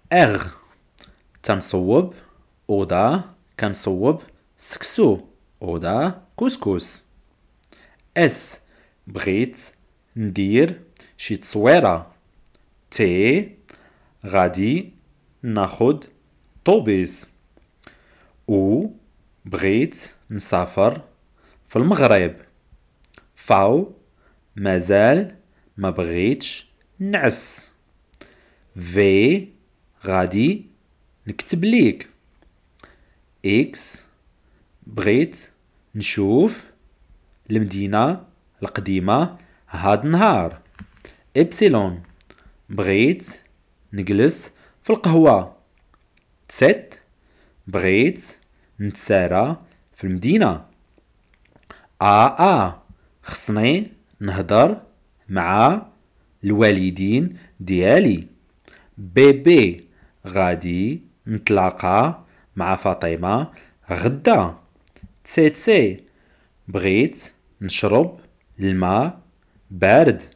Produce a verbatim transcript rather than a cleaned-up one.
اغ تنصوب اوضا كنصوب سكسو اوضا كسكس. اس بغيت ندير شي تصويرة. تي غادي ناخد طوبيس. او بغيت نسافر في المغرب. فاو مازال ما بغيتش نعس. في غادي نكتب ليك. اكس بغيت نشوف المدينة القديمة هاد النهار. إبسيلون بغيت نجلس في القهوة. تسيت بغيت نتسارى في المدينة. آ آ خصني نهضر مع الوالدين ديالي. بي بي غادي نتلاقى مع فاطمة غدا. تسي تسي بغيت نشرب الماء بارد.